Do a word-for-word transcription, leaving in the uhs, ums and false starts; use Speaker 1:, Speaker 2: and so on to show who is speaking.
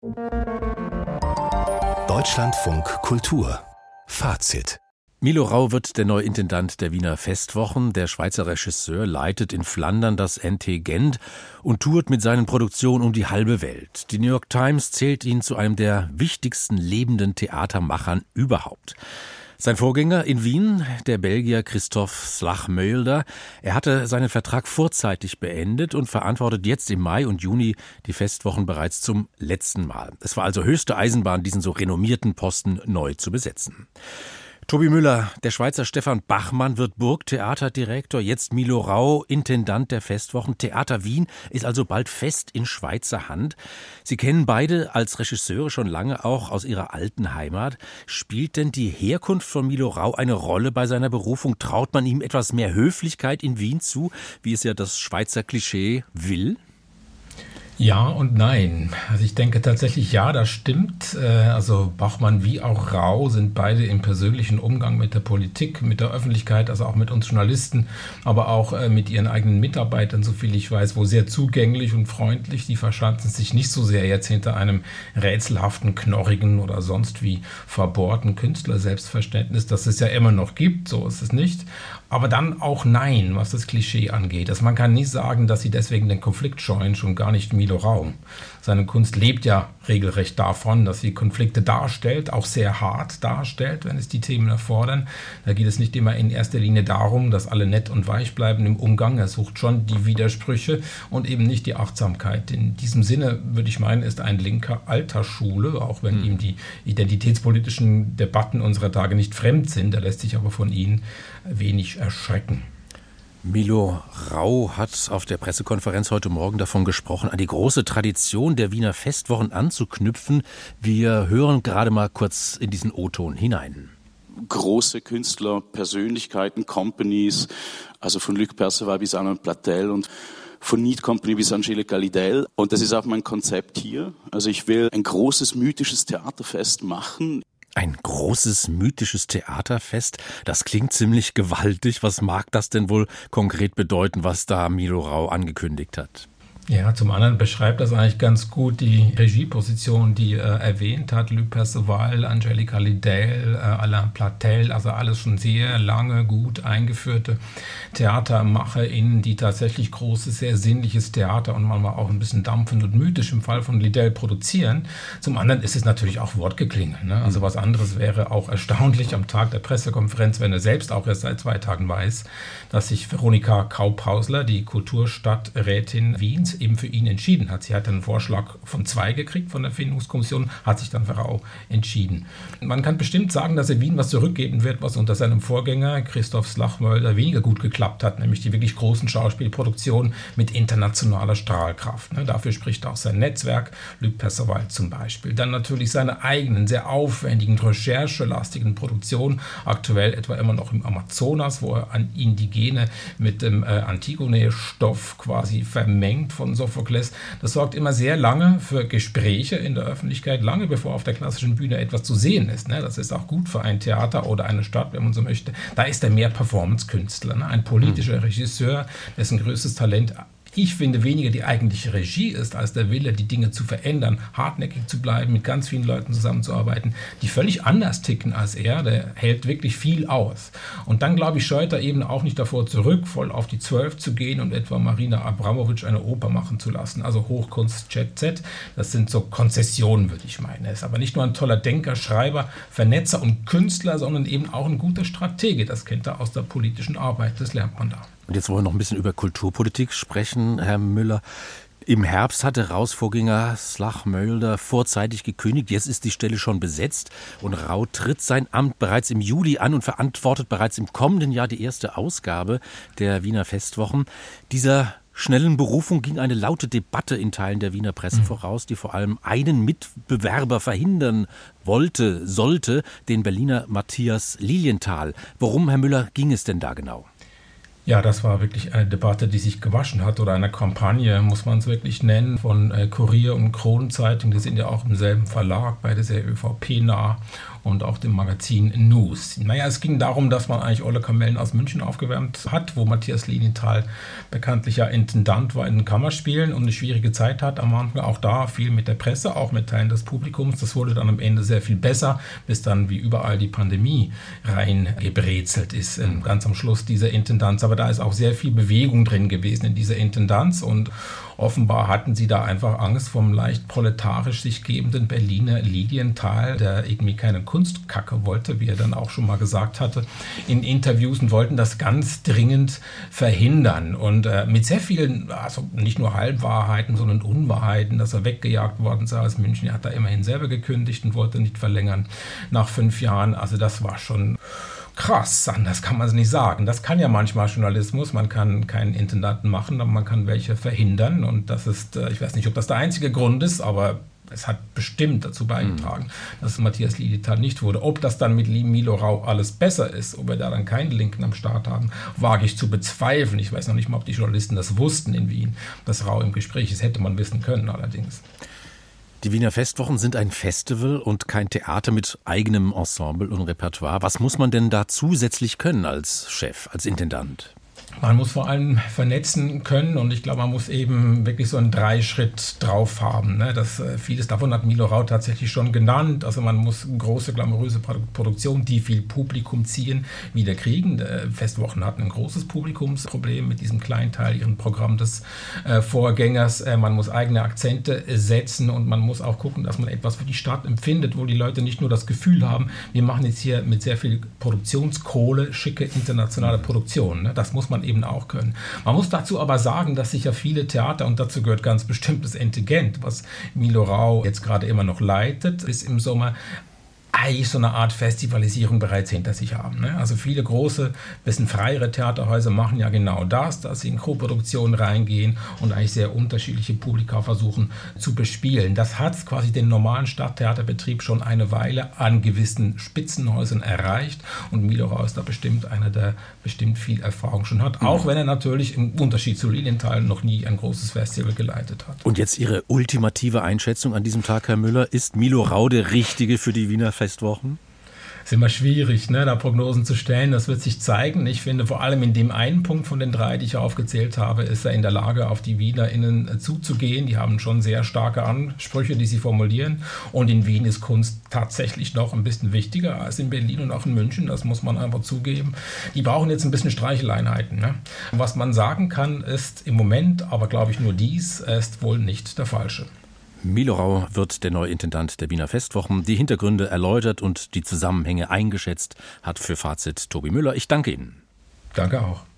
Speaker 1: Deutschlandfunk Kultur Fazit.
Speaker 2: Milo Rau wird der neue Intendant der Wiener Festwochen. Der Schweizer Regisseur leitet in Flandern das N T Gent und tourt mit seinen Produktionen um die halbe Welt. Die New York Times zählt ihn zu einem der wichtigsten lebenden Theatermachern überhaupt. Sein Vorgänger in Wien, der Belgier Christophe Slagmölder, er hatte seinen Vertrag vorzeitig beendet und verantwortet jetzt im Mai und Juni die Festwochen bereits zum letzten Mal. Es war also höchste Eisenbahn, diesen so renommierten Posten neu zu besetzen. Tobi Müller, der Schweizer Stefan Bachmann wird Burgtheaterdirektor, jetzt Milo Rau, Intendant der Festwochen. Theater Wien ist also bald fest in Schweizer Hand. Sie kennen beide als Regisseure schon lange auch aus ihrer alten Heimat. Spielt denn die Herkunft von Milo Rau eine Rolle bei seiner Berufung? Traut man ihm etwas mehr Höflichkeit in Wien zu, wie es ja das Schweizer Klischee will?
Speaker 3: Ja und nein. Also ich denke tatsächlich, ja, das stimmt. Also Bachmann wie auch Rau sind beide im persönlichen Umgang mit der Politik, mit der Öffentlichkeit, also auch mit uns Journalisten, aber auch mit ihren eigenen Mitarbeitern, soviel ich weiß, wo sehr zugänglich und freundlich. Die verschanzen sich nicht so sehr jetzt hinter einem rätselhaften, knorrigen oder sonst wie verbohrten Künstler-Selbstverständnis, das es ja immer noch gibt, so ist es nicht. Aber dann auch nein, was das Klischee angeht. Also man kann nicht sagen, dass sie deswegen den Konflikt scheuen, schon gar nicht Milo Rau. Seine Kunst lebt ja regelrecht davon, dass sie Konflikte darstellt, auch sehr hart darstellt, wenn es die Themen erfordern. Da geht es nicht immer in erster Linie darum, dass alle nett und weich bleiben im Umgang. Er sucht schon die Widersprüche und eben nicht die Achtsamkeit. In diesem Sinne würde ich meinen, ist ein Linker alter Schule, auch wenn mhm. ihm die identitätspolitischen Debatten unserer Tage nicht fremd sind. Er lässt sich aber von ihnen wenig erschrecken.
Speaker 2: Milo Rau hat auf der Pressekonferenz heute Morgen davon gesprochen, an die große Tradition der Wiener Festwochen anzuknüpfen. Wir hören gerade mal kurz in diesen O-Ton hinein.
Speaker 4: Große Künstler, Persönlichkeiten, Companies, also von Luc Perceval bis Alain Platel und von Need Company bis Angelica Lidl. Und das ist auch mein Konzept hier. Also ich will ein großes mythisches Theaterfest machen.
Speaker 2: Ein großes, mythisches Theaterfest, das klingt ziemlich gewaltig. Was mag das denn wohl konkret bedeuten, was da Milo Rau angekündigt hat?
Speaker 3: Ja, zum anderen beschreibt das eigentlich ganz gut die Regieposition, die er erwähnt hat. Luc Perceval, Angelica Lidl, Alain Platel, also alles schon sehr lange gut eingeführte TheatermacherInnen, die tatsächlich großes, sehr sinnliches Theater und manchmal auch ein bisschen dampfend und mythisch im Fall von Lidl produzieren. Zum anderen ist es natürlich auch Wortgeklingel, ne? Also was anderes wäre auch erstaunlich am Tag der Pressekonferenz, wenn er selbst auch erst seit zwei Tagen weiß, dass sich Veronika Kaup-Hausler, die Kulturstadträtin Wiens, eben für ihn entschieden hat. Sie hat einen Vorschlag von zwei gekriegt von der Findungskommission, hat sich dann für Rau entschieden. Man kann bestimmt sagen, dass er Wien was zurückgeben wird, was unter seinem Vorgänger Christophe Slagmölder weniger gut geklappt hat, nämlich die wirklich großen Schauspielproduktionen mit internationaler Strahlkraft. Ne, dafür spricht auch sein Netzwerk, Luc Perceval zum Beispiel. Dann natürlich seine eigenen, sehr aufwendigen, recherchelastigen Produktionen, aktuell etwa immer noch im Amazonas, wo er an Indigene mit dem äh, Antigone-Stoff quasi vermengt von Sophokles. Das sorgt immer sehr lange für Gespräche in der Öffentlichkeit, lange bevor auf der klassischen Bühne etwas zu sehen ist. Ne? Das ist auch gut für ein Theater oder eine Stadt, wenn man so möchte. Da ist er mehr Performance-Künstler, ne? Ein politischer Regisseur, dessen größtes Talent, ich finde, weniger die eigentliche Regie ist, als der Wille, die Dinge zu verändern, hartnäckig zu bleiben, mit ganz vielen Leuten zusammenzuarbeiten, die völlig anders ticken als er. Der hält wirklich viel aus. Und dann, glaube ich, scheut er eben auch nicht davor zurück, voll auf die Zwölf zu gehen und etwa Marina Abramovic eine Oper machen zu lassen. Also Hochkunst, Jet Set, das sind so Konzessionen, würde ich meinen. Er ist aber nicht nur ein toller Denker, Schreiber, Vernetzer und Künstler, sondern eben auch ein guter Stratege. Das kennt er aus der politischen Arbeit, das lernt man da.
Speaker 2: Und jetzt wollen wir noch ein bisschen über Kulturpolitik sprechen, Herr Müller. Im Herbst hatte Raus Vorgänger Slagmölder vorzeitig gekündigt. Jetzt ist die Stelle schon besetzt und Rau tritt sein Amt bereits im Juli an und verantwortet bereits im kommenden Jahr die erste Ausgabe der Wiener Festwochen. Dieser schnellen Berufung ging eine laute Debatte in Teilen der Wiener Presse mhm. voraus, die vor allem einen Mitbewerber verhindern wollte, sollte, den Berliner Matthias Lilienthal. Worum, Herr Müller, ging es denn da genau?
Speaker 3: Ja, das war wirklich eine Debatte, die sich gewaschen hat, oder eine Kampagne, muss man es wirklich nennen, von äh, Kurier und Kronenzeitung. Die sind ja auch im selben Verlag, beide sehr ÖVP-nah, und auch dem Magazin News. Naja, es ging darum, dass man eigentlich Olle Kamellen aus München aufgewärmt hat, wo Matthias Lilienthal bekanntlich ja Intendant war in den Kammerspielen und eine schwierige Zeit hat am Anfang. Auch da viel mit der Presse, auch mit Teilen des Publikums. Das wurde dann am Ende sehr viel besser, bis dann wie überall die Pandemie reingebrezelt ist, ganz am Schluss dieser Intendanz. Aber da ist auch sehr viel Bewegung drin gewesen in dieser Intendanz, und offenbar hatten sie da einfach Angst vom leicht proletarisch sich gebenden Berliner Lilienthal, der irgendwie keine Kunstkacke wollte, wie er dann auch schon mal gesagt hatte in Interviews, und wollten das ganz dringend verhindern. Und äh, mit sehr vielen, also nicht nur Halbwahrheiten, sondern Unwahrheiten, dass er weggejagt worden sei aus München. Er hat da immerhin selber gekündigt und wollte nicht verlängern nach fünf Jahren. Also das war schon krass, anders kann man es nicht sagen. Das kann ja manchmal Journalismus, man kann keinen Intendanten machen, aber man kann welche verhindern, und das ist, ich weiß nicht, ob das der einzige Grund ist, aber es hat bestimmt dazu beigetragen, mhm. dass Matthias Lilienthal nicht wurde. Ob das dann mit Milo Rau alles besser ist, ob wir da dann keinen Linken am Start haben, wage ich zu bezweifeln. Ich weiß noch nicht mal, ob die Journalisten das wussten in Wien, dass Rau im Gespräch ist. Hätte man wissen können allerdings.
Speaker 2: Die Wiener Festwochen sind ein Festival und kein Theater mit eigenem Ensemble und Repertoire. Was muss man denn da zusätzlich können als Chef, als Intendant?
Speaker 3: Man muss vor allem vernetzen können, und ich glaube, man muss eben wirklich so einen Dreischritt drauf haben. Ne? Das, äh, vieles davon hat Milo Rau tatsächlich schon genannt. Also man muss große, glamouröse Produktionen, die viel Publikum ziehen, wieder kriegen. Die Festwochen hatten ein großes Publikumsproblem mit diesem kleinteiligen Programm des äh, Vorgängers. Äh, man muss eigene Akzente setzen, und man muss auch gucken, dass man etwas für die Stadt empfindet, wo die Leute nicht nur das Gefühl haben, wir machen jetzt hier mit sehr viel Produktionskohle schicke internationale Produktionen. Ne? Das muss man eben auch können. Man muss dazu aber sagen, dass sich ja viele Theater, und dazu gehört ganz bestimmt das Entegent, was Milo Rau jetzt gerade immer noch leitet, bis im Sommer eigentlich so eine Art Festivalisierung bereits hinter sich haben. Ne? Also viele große, bisschen freiere Theaterhäuser machen ja genau das, dass sie in Co-Produktionen reingehen und eigentlich sehr unterschiedliche Publika versuchen zu bespielen. Das hat quasi den normalen Stadttheaterbetrieb schon eine Weile an gewissen Spitzenhäusern erreicht, und Milo Rau ist da bestimmt einer, der bestimmt viel Erfahrung schon hat, auch wenn er natürlich im Unterschied zu Lilienthal noch nie ein großes Festival geleitet hat.
Speaker 2: Und jetzt Ihre ultimative Einschätzung an diesem Tag, Herr Müller, ist Milo Rau der Richtige für die Wiener Festwochen?
Speaker 3: Es ist immer schwierig, ne, da Prognosen zu stellen. Das wird sich zeigen. Ich finde, vor allem in dem einen Punkt von den drei, die ich aufgezählt habe, ist er in der Lage, auf die WienerInnen zuzugehen. Die haben schon sehr starke Ansprüche, die sie formulieren. Und in Wien ist Kunst tatsächlich noch ein bisschen wichtiger als in Berlin und auch in München. Das muss man einfach zugeben. Die brauchen jetzt ein bisschen Streicheleinheiten. Ne? Was man sagen kann, ist im Moment, aber glaube ich nur dies, ist wohl nicht der falsche.
Speaker 2: Milo Rau wird der neue Intendant der Wiener Festwochen. Die Hintergründe erläutert und die Zusammenhänge eingeschätzt hat für Fazit Tobi Müller. Ich danke Ihnen.
Speaker 3: Danke auch.